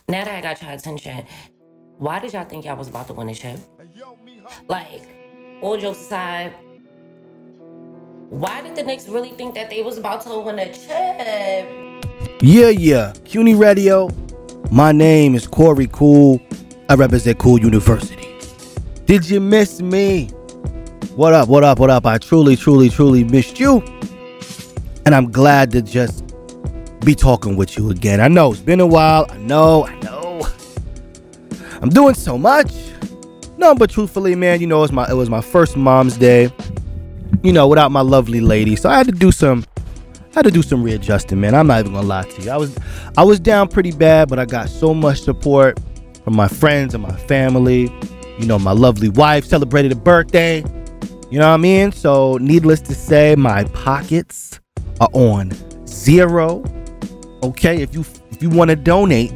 Now that I got your attention, why did y'all think y'all was about to win the chip? Like, all jokes aside, why did the Knicks really think that they was about to win a chip? Yeah. CUNY Radio. My name is Corey Cool. I represent Cool University. Did you miss me? What up? I truly missed you. And I'm glad to just be talking with you again. I know it's been a while. I know. I'm doing so much. No, but truthfully, man, it was my first Mom's Day. Without my lovely lady. So I had to do some readjusting, man. I'm not even gonna lie to you. I was down pretty bad, but I got so much support from my friends and my family. My lovely wife celebrated a birthday. You know what I mean? So needless to say, my pockets are on zero. Okay, if you want to donate,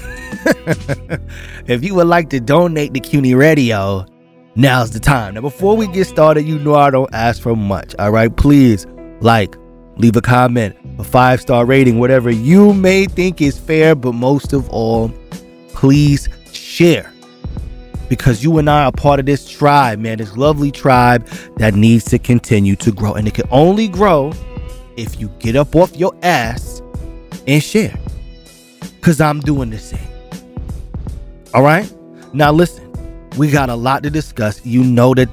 if you would like to donate to CUNY Radio, now's the time. Now, before we get started, I don't ask for much. All right, please leave a comment, a 5-star rating, whatever you may think is fair. But most of all, please share. Because you and I are part of this tribe, man. This lovely tribe that needs to continue to grow. And it can only grow if you get up off your ass and share. Because I'm doing the same. All right? Now listen, we got a lot to discuss. You know what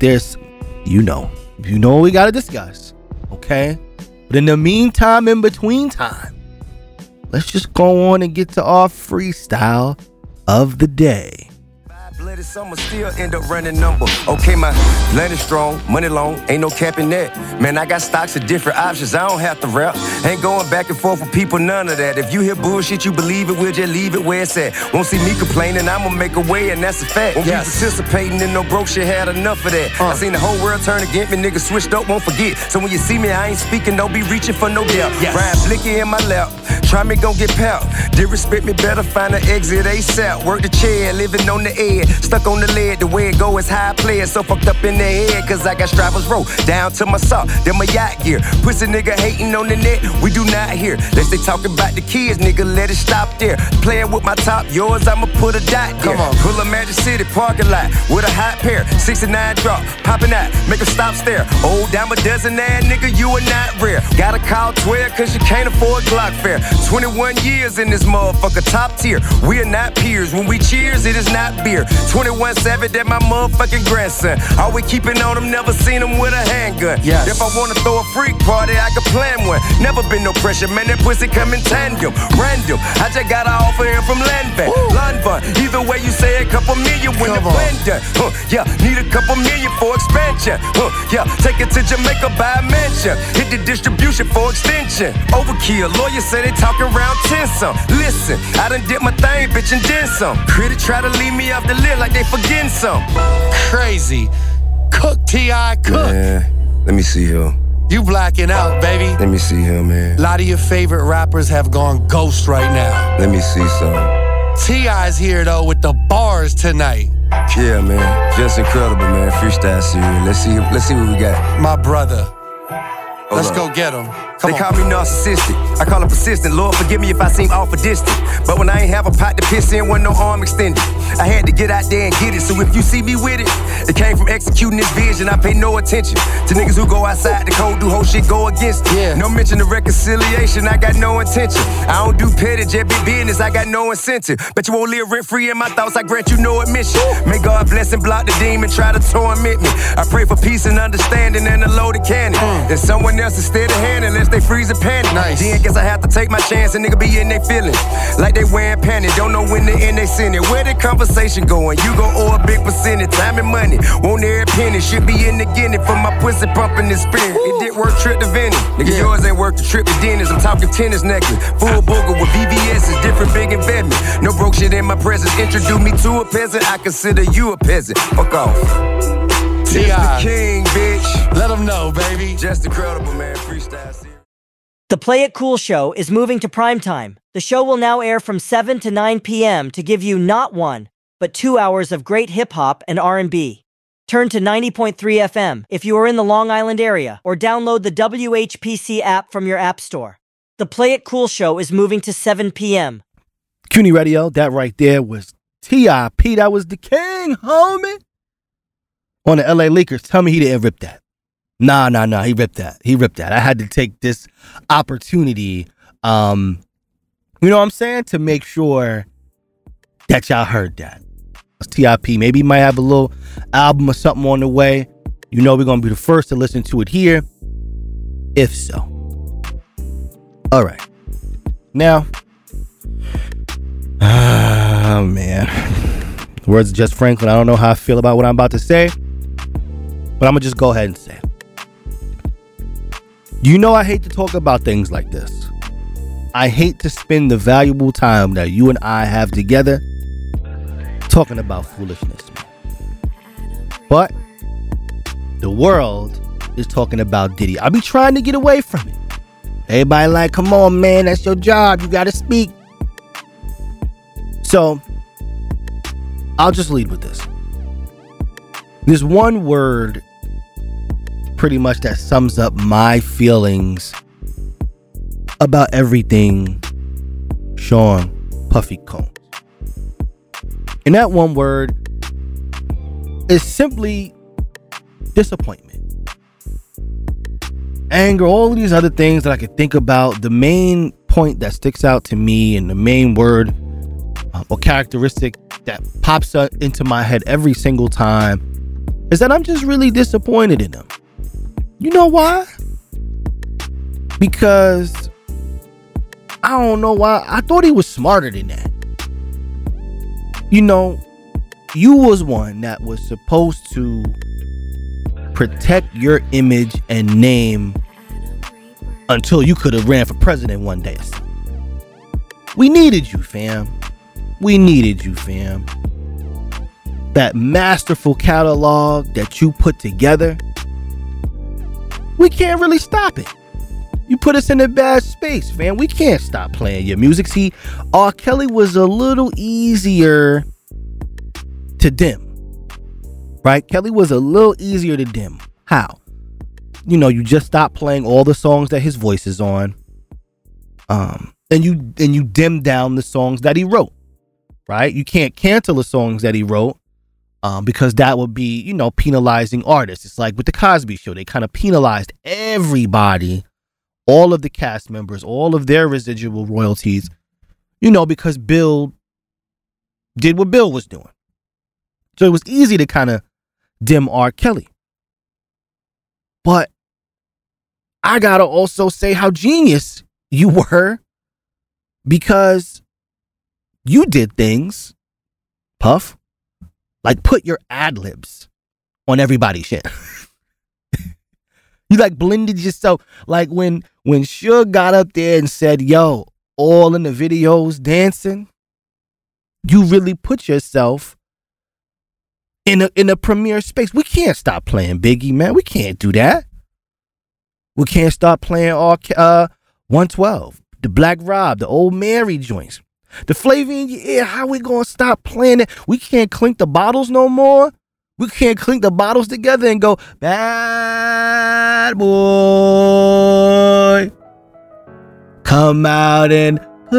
we got to discuss. Okay? But in the meantime, in between time, let's just go on and get to our freestyle of the day. Blooded summer still end up running number. Okay, my land is strong, money long, ain't no capping that. Man, I got stocks of different options, I don't have to rap. Ain't going back and forth with people, none of that. If you hear bullshit, you believe it, we'll just leave it where it's at. Won't see me complaining, I'ma make a way, and that's a fact. Won't be participating in no broke shit, had enough of that. I seen the whole world turn against me, niggas switched up, won't forget. So when you see me, I ain't speaking, don't be reaching for no doubt. Ryan Blicky in my lap, try me, gon' get pout. Disrespect me, better find an exit ASAP. Work the chair, living on the edge. Stuck on the lid, the way it go is high player. So fucked up in the head, cause I got strivers roll down to my sock, then my yacht gear. Pussy nigga hating on the net, we do not hear. Let's they talking about the kids, nigga, let it stop there. Playing with my top, yours, I'ma put a dot there. Come on. Pull a Magic City parking lot with a hot pair. 69 drop, popping out, make a stop stare. Old dime a dozen ass nigga, you are not rare. Gotta call 12 cause you can't afford Glock fare. 21 years in this motherfucker, top tier. We are not peers, when we cheers, it is not beer. 21 Savage, that my motherfucking grandson. Always keeping on him, never seen him with a handgun. If I wanna throw a freak party, I can plan one. Never been no pressure, man, that pussy come in tandem. Random, I just got an offer here from Landvan. London, either way you say a couple million when the plan done. Need a couple million for expansion. Take it to Jamaica, buy a mansion. Hit the distribution for extension. Overkill, lawyers say they talking around 10 some. Listen, I done did my thing, bitch, and then some. Critic try to leave me off the list like they forgetting some. Crazy. Cook, T.I., cook. Man, let me see here. You blacking out, baby. Let me see here, man. A lot of your favorite rappers have gone ghost right now. Let me see some. T.I.'s here, though, with the bars tonight. Yeah, man. Just incredible, man. Freestyle series. Let's see what we got. My brother. Let's go get him. They call me narcissistic, I call it persistent. Lord, forgive me if I seem awful distant. But when I ain't have a pot to piss in, wasn't no arm extended. I had to get out there and get it. So if you see me with it, it came from executing this vision. I pay no attention to niggas who go outside the code, do whole shit, go against it. No mention of reconciliation, I got no intention. I don't do petty, just big business, I got no incentive. But you won't live rent free in my thoughts, I grant you no admission. May God bless and block the demon, try to torment me. I pray for peace and understanding and a loaded cannon. And someone else instead of hand unless they freeze and panic. Then guess I have to take my chance and nigga be in their feelings. Like they wearing panties, don't know when to end they send it. Where the conversation going? You gon' owe a big percentage. Time and money, won't every penny. Should be in the guinea for my pussy pumping this spirit. It did work trip to Venice. Nigga, yours ain't worth the trip to Dennis. I'm talking tennis necklace. Full booger with VVS is different big investment. No broke shit in my presence. Introduce me to a peasant, I consider you a peasant. Fuck off. T.I. the king, bitch. Let them know, baby. Just incredible, man. Freestyle series. The Play It Cool show is moving to primetime. The show will now air from 7 to 9 p.m. to give you not 1, but 2 hours of great hip-hop and R&B. Turn to 90.3 FM if you are in the Long Island area, or download the WHPC app from your app store. The Play It Cool show is moving to 7 p.m. CUNY Radio, that right there was T.I.P. That was the king, homie. On the LA Leakers, tell me he didn't rip that. Nah, he ripped that. I had to take this opportunity, you know what I'm saying, to make sure that y'all heard that. It's T.I.P. Maybe he might have a little album or something on the way. You know we're going to be the first to listen to it here, if so. All right. Now, oh, man. The words of Jess Franklin. I don't know how I feel about what I'm about to say, but I'm going to just go ahead and say it. You know I hate to talk about things like this. I hate to spend the valuable time that you and I have together talking about foolishness, man. But the world is talking about Diddy. I be trying to get away from it. Everybody like, come on, man, that's your job. You got to speak. So, I'll just lead with this. There's one word pretty much that sums up my feelings about everything Sean Puffy Combs. And that one word is simply disappointment. Anger, all of these other things that I could think about. The main point that sticks out to me and the main word or characteristic that pops up into my head every single time is that I'm just really disappointed in him. You know why? Because I don't know why. I thought he was smarter than that. You know, you was one that was supposed to protect your image and name until you could have ran for president one day. We needed you, fam. That masterful catalog that you put together, we can't really stop it. You put us in a bad space, fam. We can't stop playing your music. See, R. Kelly was a little easier to dim. Right? Kelly was a little easier to dim. How? You know, you just stop playing all the songs that his voice is on. And you dim down the songs that he wrote. Right? You can't cancel the songs that he wrote. Because that would be, you know, penalizing artists. It's like with the Cosby Show, they kind of penalized everybody, all of the cast members, all of their residual royalties, you know, because Bill did what Bill was doing. So it was easy to kind of dim R. Kelly. But I gotta also say how genius you were, because you did things, Puff, like put your ad-libs on everybody's shit. You like blended yourself. Like when Suge got up there and said, yo, all in the videos dancing, you really put yourself in a premiere space. We can't stop playing Biggie, man. We can't do that. We can't stop playing 112, the Black Rob, the Old Mary joints. The flavor in your ear, how we gonna stop playing it? We can't clink the bottles no more. We can't clink the bottles together and go, bad boy, come out and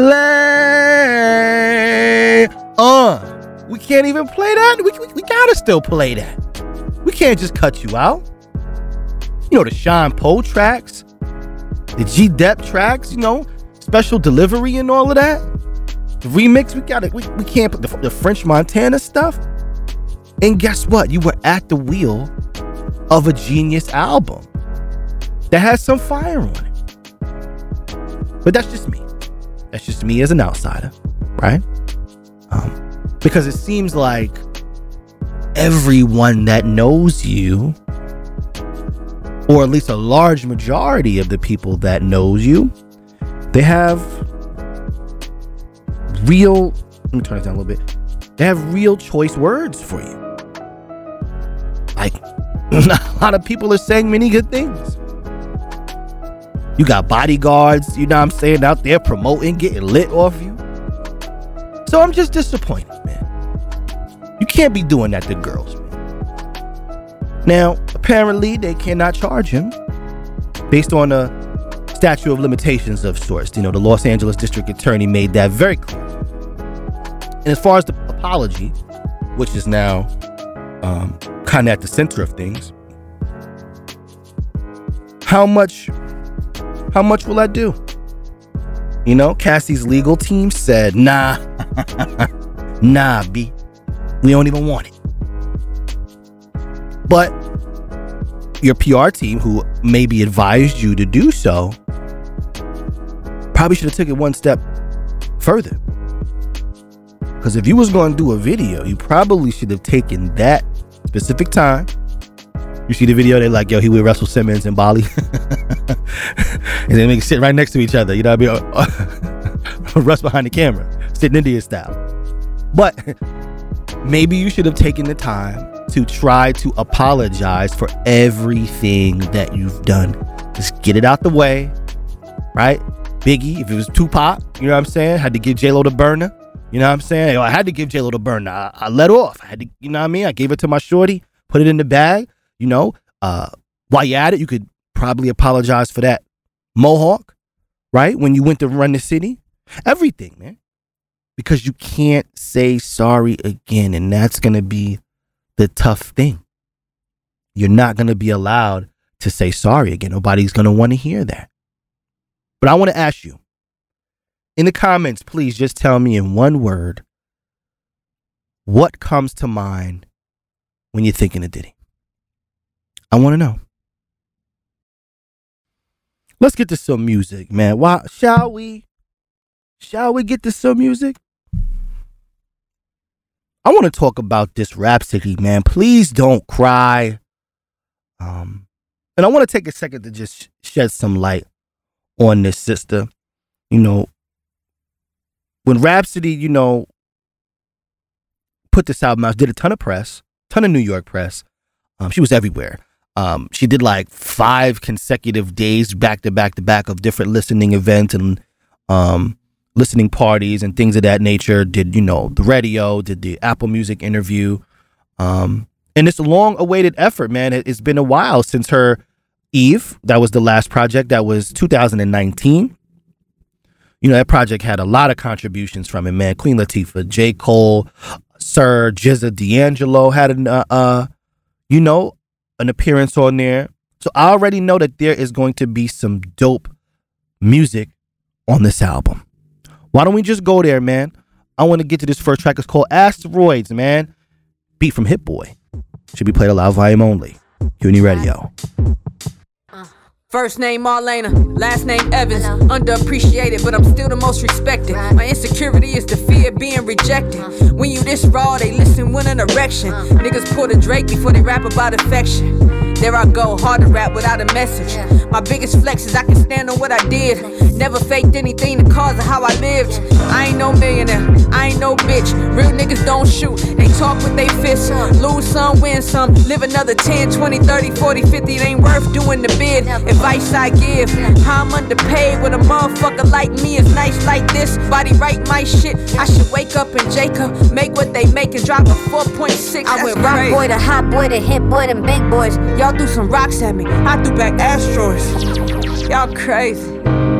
play. We can't even play that. We gotta still play that. We can't just cut you out. You know, the Sean Poe tracks, the G-Dep tracks, you know, special delivery and all of that. The remix, we can't put the French Montana stuff. And guess what? You were at the wheel of a genius album that has some fire on it. But that's just me. That's just me as an outsider, right? Because it seems like everyone that knows you, or at least a large majority of the people that knows you, they have real, let me turn it down a little bit. They have real choice words for you. Like, a lot of people are saying many good things. You got bodyguards, you know what I'm saying, out there promoting, getting lit off you. So I'm just disappointed, man. You can't be doing that to girls, man. Now, apparently they cannot charge him based on a statute of limitations of sorts. You know, the Los Angeles District Attorney made that very clear. And as far as the apology, which is now kind of at the center of things, how much will I do? You know, Cassie's legal team said, nah, B, we don't even want it. But your PR team, who maybe advised you to do so, probably should have took it one step further. Because if you was going to do a video, you probably should have taken that specific time. You see the video, they're like, yo, he with Russell Simmons in Bali. And they make it sit right next to each other. You know what I mean? Russ behind the camera, sitting Indian style. But maybe you should have taken the time to try to apologize for everything that you've done. Just get it out the way, right? Biggie, if it was Tupac, you know what I'm saying? Had to give J-Lo the burner. You know what I'm saying? I had to give J-Lo the burner. I let off. I had to, you know what I mean? I gave it to my shorty, put it in the bag. You know, while you're at it, you could probably apologize for that mohawk, right? When you went to run the city. Everything, man. Because you can't say sorry again. And that's going to be the tough thing. You're not going to be allowed to say sorry again. Nobody's going to want to hear that. But I want to ask you, in the comments, please just tell me in one word, what comes to mind when you're thinking of Diddy? I want to know. Let's get to some music, man. Why, shall we? Shall we get to some music? I want to talk about this Rapsody, man. Please don't cry. And I want to take a second to just shed some light on this sister. You know, when Rapsody, you know, put this album out, did a ton of press, ton of New York press. She was everywhere. She did like 5 consecutive days back to back to back of different listening events and listening parties and things of that nature. Did, you know, the radio, did the Apple Music interview. And it's a long awaited effort, man. It's been a while since her Eve. That was the last project. That was 2019. You know, that project had a lot of contributions from it, man. Queen Latifah, J. Cole, Sir, Jizza, D'Angelo had an appearance on there. So I already know that there is going to be some dope music on this album. Why don't we just go there, man? I want to get to this first track. It's called Asteroids, man. Beat from Hit Boy. Should be played aloud, volume only. CUNY Radio. First name Marlena, last name Evans. Underappreciated, but I'm still the most respected. My insecurity is the fear of being rejected. When you this raw, they listen with an erection. Niggas pull the Drake before they rap about affection. There I go, hard to rap without a message. My biggest flex is I can stand on what I did. Never faked anything the cause of how I lived. I ain't no millionaire, I ain't no bitch. Real niggas don't shoot, they talk with they fists. Lose some, win some, live another 10, 20, 30, 40, 50. It ain't worth doing the bid. Advice I give, how I'm underpaid when a motherfucker like me is nice like this. Body right my shit, I should wake up in Jacob, make what they make and drop a 4.6. I went rock boy to hot boy to hit boy to big boys. Y'all threw some rocks at me, I threw back asteroids. Y'all crazy.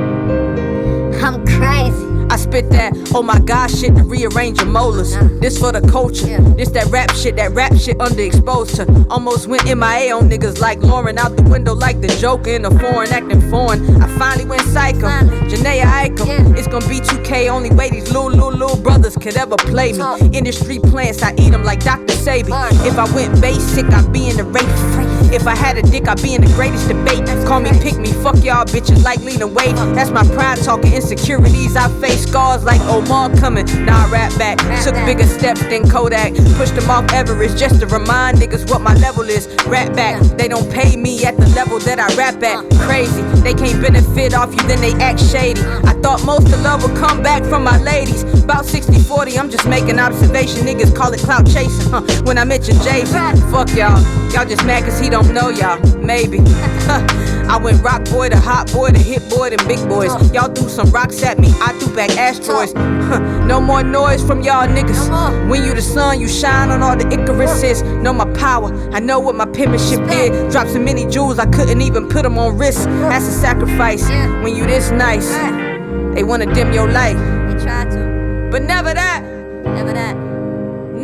I'm crazy. I spit that, oh my god shit to rearrange your molars. This for the culture, this that rap shit underexposed to. Almost went MIA on niggas like Lauren, out the window like the Joker in a foreign acting foreign. I finally went psycho, Janaea Eichel. It's gonna be 2K, only way these little brothers could ever play me. Industry plants, I eat them like Dr. Sabi. If I went basic, I'd be in the race. If I had a dick, I'd be in the greatest debate. Call me pick me, fuck y'all bitches like Lena Waithe. That's my pride talking, insecurities I face. Scars like Omar coming, now I rap back. Took bigger steps than Kodak. Pushed them off Everest just to remind niggas what my level is. Rap back, they don't pay me at the level that I rap at. Crazy, they can't benefit off you, then they act shady. I thought most of love would come back from my ladies. About 60-40, I'm just making observation. Niggas call it clout chasing, when I mention Jason. Fuck y'all, y'all just mad cause he don't know y'all, maybe. I went rock boy to hot boy to hit boy to big boys. Y'all threw some rocks at me, I threw back asteroids. No more noise from y'all niggas. When you the sun, you shine on all the Icaruses. Know my power, I know what my penmanship did. Dropped so many jewels, I couldn't even put them on wrist. That's a sacrifice. When you this nice, they wanna dim your light. They try to, but never that.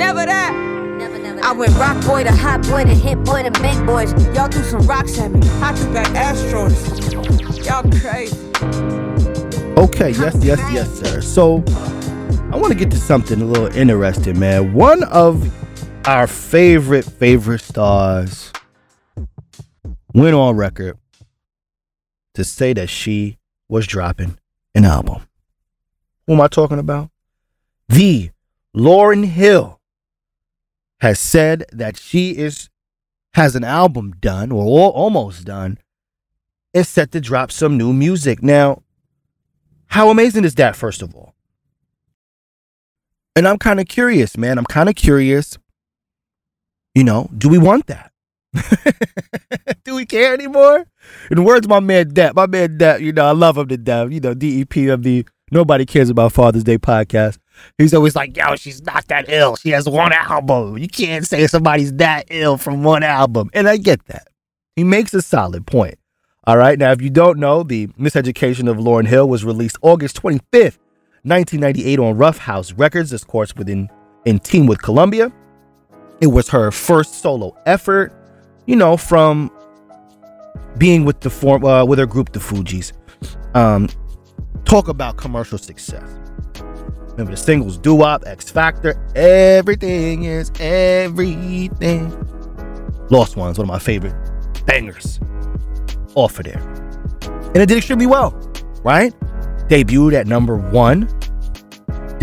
never that. I went rock boy to hot boy to hit boy to big boys. Y'all threw some rocks at me. I took back asteroids. Y'all crazy. Okay, yes, sir. So I want to get to something a little interesting, man. One of our favorite stars went on record to say that she was dropping an album. Who am I talking about? The Lauryn Hill has said that she has an album done or almost done. Is set to drop some new music. Now, how amazing is that, first of all? And I'm kind of curious, man. I'm kind of curious. You know, do we want that? Do we care anymore? In the words of my man Depp, you know, I love him to death. You know, DEP of the Nobody Cares About Father's Day podcast. He's always like, yo, she's not that ill. She has one album. You can't say somebody's that ill from one album. And I get that. He makes a solid point. All right. Now, if you don't know, The Miseducation of Lauryn Hill was released August 25th, 1998 on Rough House Records, of course, in team with Columbia. It was her first solo effort, you know, from being with with her group, the Fugees. Talk about commercial success. Remember the singles Doo-Wop, X Factor, Everything Is Everything. Lost Ones, one of my favorite bangers off of there. And it did extremely well, right? Debuted at number 1. Did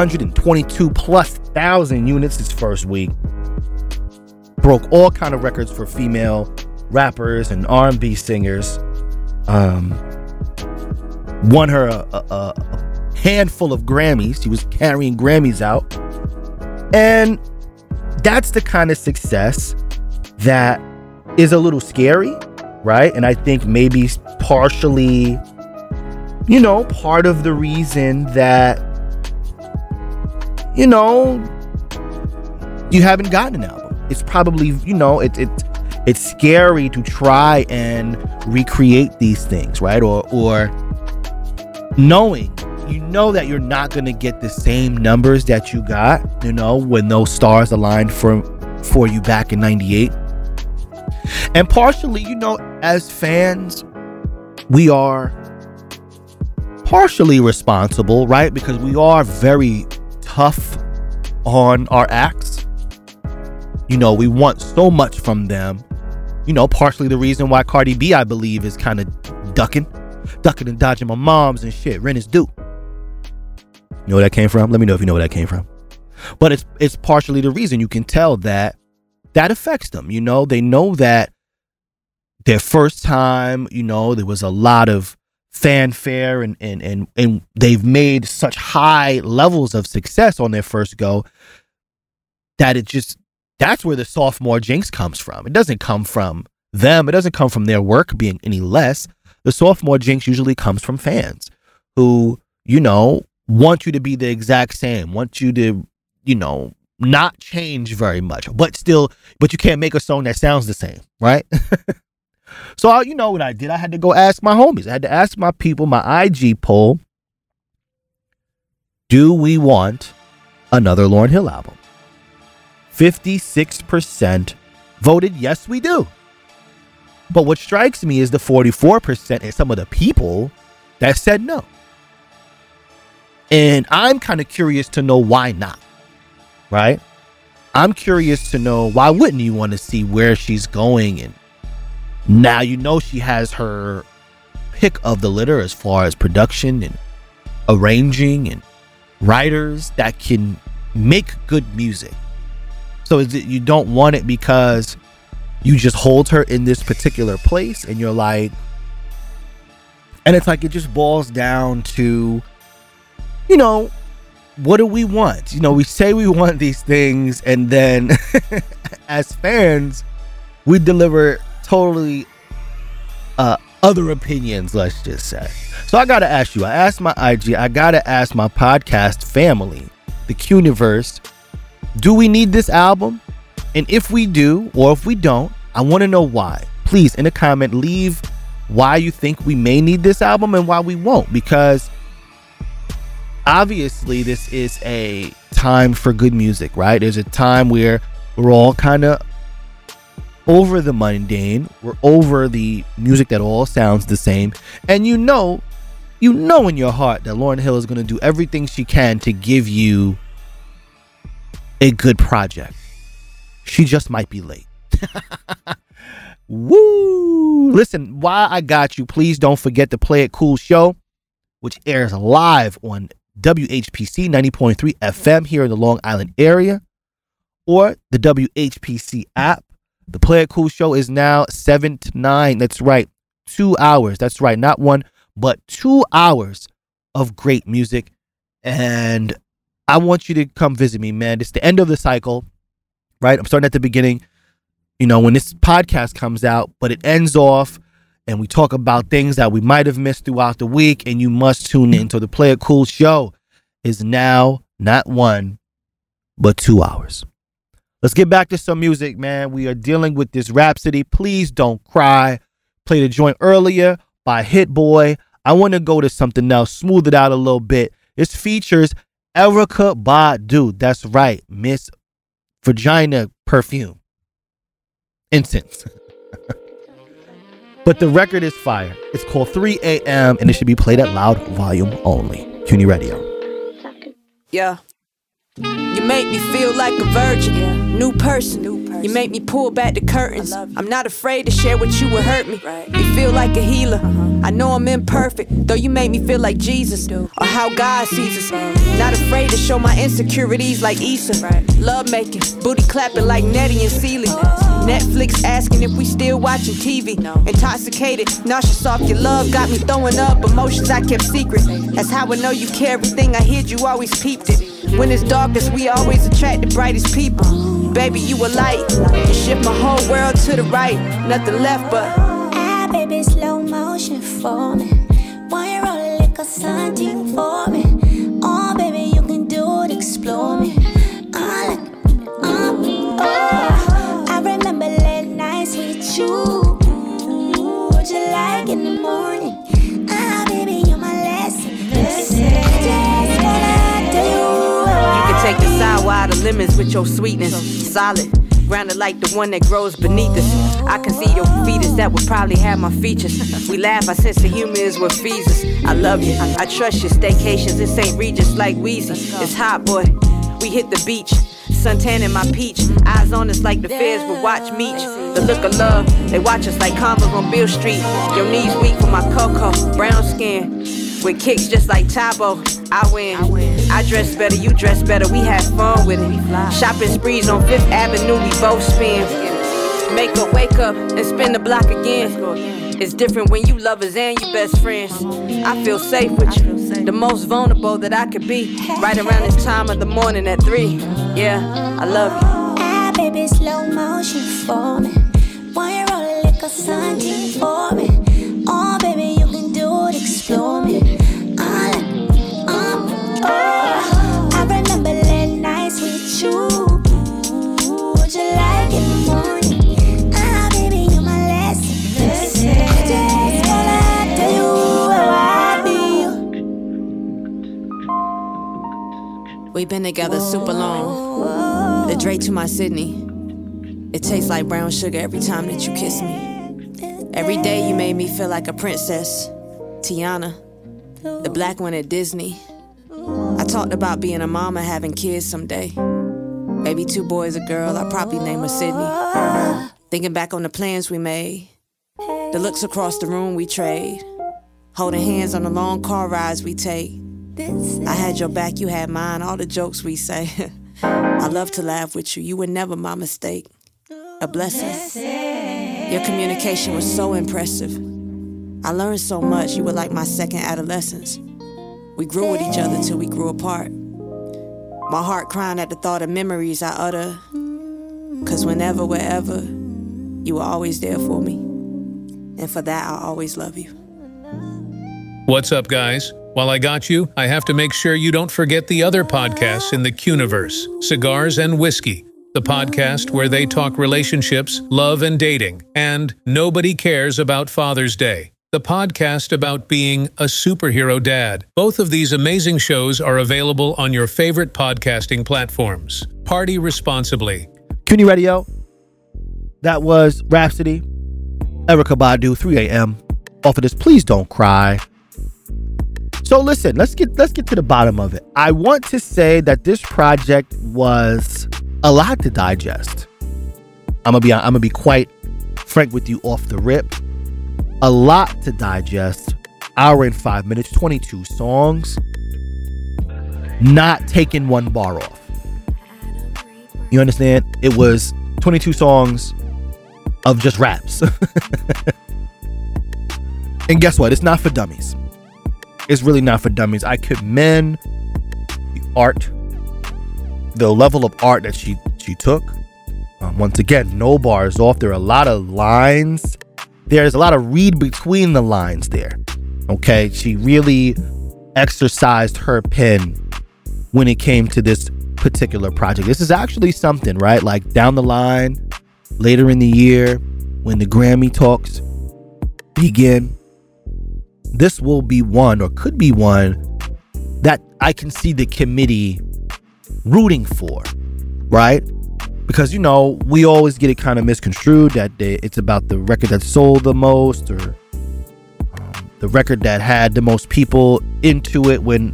422,000+ units its first week. Broke all kind of records for female rappers and R&B singers. Won her a handful of Grammys. She was carrying Grammys out. And that's the kind of success that is a little scary, right? And I think maybe partially, you know, part of the reason that, you know, you haven't gotten an album. It's probably, you know, it's scary to try and recreate these things, right? Or knowing, you know, that you're not going to get the same numbers that you got, you know, when those stars aligned for you back in 98. And partially, you know, as fans, we are partially responsible, right? Because we are very tough on our acts. You know, we want so much from them. You know, partially the reason why Cardi B, I believe, is kind of ducking and dodging my moms and shit. Rent is due. You know where that came from? Let me know if you know where that came from. But it's partially the reason. You can tell that affects them. You know, they know that their first time, you know, there was a lot of fanfare and they've made such high levels of success on their first go that that's where the sophomore jinx comes from. It doesn't come from them. It doesn't come from their work being any less. The sophomore jinx usually comes from fans who, you know, want you to be the exact same, want you to, you know, not change very much, but you can't make a song that sounds the same, right? So, you know what I did? I had to go ask my homies. I had to ask my people, my IG poll, do we want another Lauryn Hill album? 56% voted yes, we do. But what strikes me is the 44% and some of the people that said no. And I'm kind of curious to know why not, right? I'm curious to know, why wouldn't you want to see where she's going? And now, you know, she has her pick of the litter as far as production and arranging and writers that can make good music. So is it you don't want it because you just hold her in this particular place and you're like, and it's like, it just boils down to, you know, what do we want? You know, we say we want these things, and then as fans, we deliver totally other opinions, let's just say. So I gotta ask you, I asked my IG, I gotta ask my podcast family, the Quniverse, do we need this album? And if we do, or if we don't, I want to know why. Please, in a comment, leave why you think we may need this album and why we won't. Because obviously this is a time for good music, right? There's a time where we're all kind of over the mundane. We're over the music that all sounds the same. And you know in your heart that Lauryn Hill is going to do everything she can to give you a good project. She just might be late. Woo! Listen, while I got you, please don't forget to Play It Cool show, which airs live on WHPC 90.3 FM here in the Long Island area, or the WHPC app. The Play It Cool show is now 7 to 9. That's right. 2 hours. That's right. Not 1, but 2 hours of great music. And I want you to come visit me, man. It's the end of the cycle, right? I'm starting at the beginning, when this podcast comes out, but it ends off and we talk about things that we might have missed throughout the week, and you must tune in. So the Play It Cool show is now not 1, but 2 hours. Let's get back to some music, man. We are dealing with this Rhapsody. Please Don't Cry. Played a joint earlier by Hit Boy. I want to go to something else, smooth it out a little bit. This features Erykah Badu. That's right, Miss Vagina Perfume. Incense. But the record is fire. It's called 3 a.m. and it should be played at loud volume only. CUNY Radio. Yeah. You make me feel like a virgin, new person. You make me pull back the curtains. I'm not afraid to share what you would hurt me. You feel like a healer. I know I'm imperfect, though you make me feel like Jesus, or how God sees us. Not afraid to show my insecurities like Issa. Love making, booty clapping like Nettie and Celie. Netflix asking if we still watching TV. Intoxicated, nauseous off your love, got me throwing up emotions I kept secret. That's how I know you care. Everything I hid, you always peeped it. When it's darkest, we always attract the brightest people. Baby, you a light. You shift my whole world to the right. Nothing left but baby, slow motion for me. Why you roll like a something for me? Oh, baby, you can do it, explore me. I remember late nights with you. What you like in the morning? Baby, you're my lesson. Take the sour out of lemons with your sweetness. Solid, grounded like the one that grows beneath us. I can see your fetus that would probably have my features. We laugh, our sense of humor is what feeds us. I love you, I trust your staycations in St. Regis like Weezy. It's hot, boy, we hit the beach. Suntan in my peach, eyes on us like the feds would watch Meech. The look of love, they watch us like Converse on Beale Street. Your knees weak for my cocoa, brown skin. With kicks just like Tabo, I win. I dress better, you dress better, we have fun with it. Shopping sprees on 5th Avenue, we both spin. Make her wake up and spin the block again. It's different when you lovers and you best friends. I feel safe with you, the most vulnerable that I could be. Right around this time of the morning at 3. Yeah, I love you. Baby, slow motion for me. Why you roll like a something for me? Oh, baby, you can do it, explore me. I remember late nights with you. What you like in the morning? Baby, you're my lesson. Just wanna tell you how I feel. We've been together super long. The Drake to my Sydney. It tastes like brown sugar every time that you kiss me. Every day you made me feel like a princess. Tiana, the black one at Disney. I talked about being a mama, having kids someday. Maybe 2 boys, a girl, I'd probably name her Sydney. Thinking back on the plans we made, the looks across the room we trade, holding hands on the long car rides we take. I had your back, you had mine, all the jokes we say. I love to laugh with you, you were never my mistake. A blessing. Your communication was so impressive. I learned so much, you were like my second adolescence. We grew with each other till we grew apart. My heart crying at the thought of memories I utter. Cause whenever, wherever, you were always there for me. And for that, I'll always love you. What's up, guys? While I got you, I have to make sure you don't forget the other podcasts in the Cuniverse, Cigars and Whiskey, the podcast where they talk relationships, love and dating, and Nobody Cares About Father's Day, the podcast about being a superhero dad. Both of these amazing shows are available on your favorite podcasting platforms. Party responsibly. CUNY Radio. That was Rhapsody. Erykah Badu, 3 a.m. Off of this Please Don't Cry. So listen, let's get to the bottom of it. I want to say that this project was a lot to digest. I'm gonna be quite frank with you off the rip. A lot to digest. Hour and 5 minutes, 22 songs. Not taking one bar off. You understand? It was 22 songs of just raps. And guess what? It's not for dummies. It's really not for dummies. I commend the art, the level of art that she took. Once again, no bars off. There are a lot of lines. There's a lot of read between the lines there. Okay, she really exercised her pen when it came to this particular project. This is actually something, right? Like down the line, later in the year, when the Grammy talks begin, this will be one, or could be one, that I can see the committee rooting for, right? Because, you know, we always get it kind of misconstrued that it's about the record that sold the most, or the record that had the most people into it, when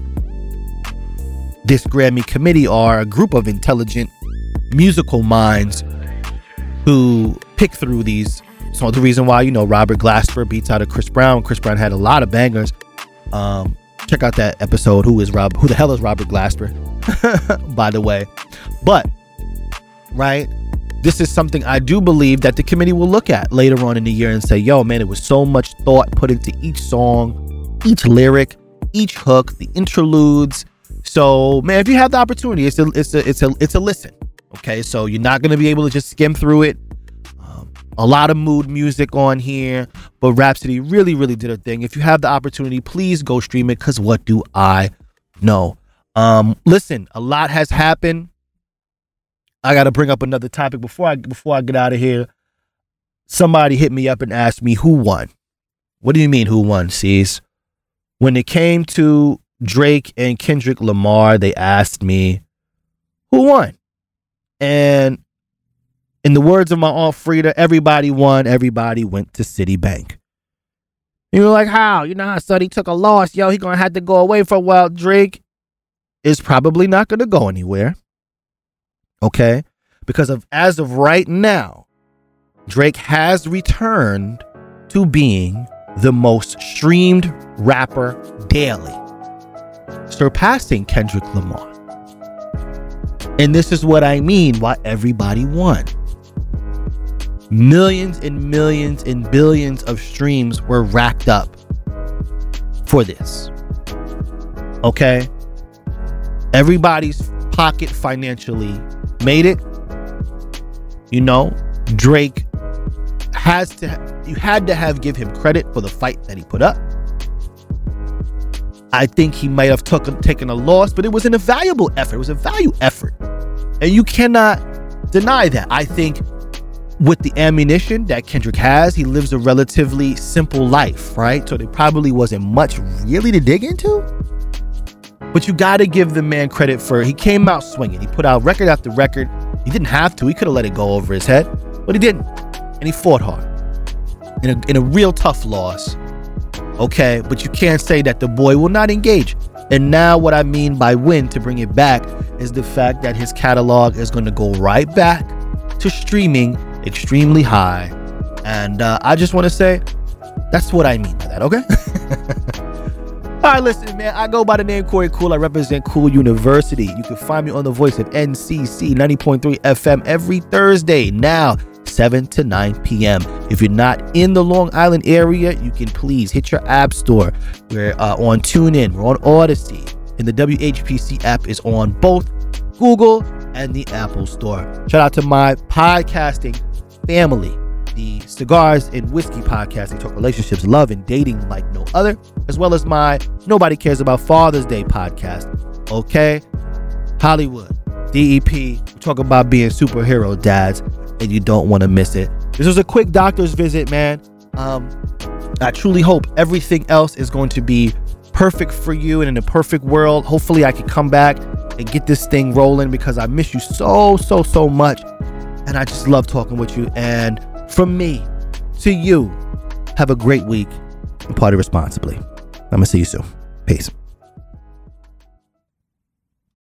this Grammy committee are a group of intelligent musical minds who pick through these. So the reason why, you know, Robert Glasper beats out of Chris Brown. Chris Brown had a lot of bangers. Check out that episode. Who the hell is Robert Glasper? By the way. But, right, this is something I do believe that the committee will look at later on in the year and say, yo, man, it was so much thought put into each song, each lyric, each hook, the interludes. So, man, if you have the opportunity, it's a listen. Okay, so you're not going to be able to just skim through it. A lot of mood music on here, but Rhapsody really, really did her thing. If you have the opportunity, please go stream it, because what do I know? Listen, a lot has happened. I got to bring up another topic before I get out of here. Somebody hit me up and asked me who won. What do you mean who won, C's? When it came to Drake and Kendrick Lamar, they asked me who won. And in the words of my Aunt Frida, everybody won. Everybody went to Citibank. You were like, how? You know how Sonny took a loss? Yo, he going to have to go away for a while. Drake is probably not going to go anywhere. Okay? Because as of right now, Drake has returned to being the most streamed rapper daily, surpassing Kendrick Lamar. And this is what I mean by everybody won. Millions and millions and billions of streams were racked up for this. Okay? Everybody's pocket financially made it. You know, Drake you had to give him credit for the fight that he put up. I think he might have taken a loss, but it was a valuable effort. It was a value effort. And you cannot deny that. I think with the ammunition that Kendrick has, he lives a relatively simple life, right? So there probably wasn't much really to dig into. But you got to give the man credit for, he came out swinging. He put out record after record. He didn't have to. He could have let it go over his head, but he didn't. And he fought hard in a real tough loss. Okay, but you can't say that the boy will not engage. And now what I mean by win, to bring it back, is the fact that his catalog is going to go right back to streaming extremely high. And I just want to say, that's what I mean by that, okay? All right, listen, man, I go by the name Corey Cool. I represent Cool University. You can find me on the voice of NCC 90.3 FM every Thursday, now 7 to 9 p.m. If you're not in the Long Island area, you can please hit your app store. We're on TuneIn, we're on Odyssey, and the WHPC app is on both Google and the Apple Store. Shout out to my podcasting family, the Cigars and Whiskey podcast. They talk relationships, love, and dating like no other, as well as my Nobody Cares About Father's Day podcast. Okay? Hollywood, DEP, we talk about being superhero dads, and you don't want to miss it. This was a quick doctor's visit, man. I I truly hope everything else is going to be perfect for you, and in a perfect world, hopefully I can come back and get this thing rolling, because I miss you so much, and I just love talking with you. And from me to you, have a great week and party responsibly. I'm gonna see you soon. Peace.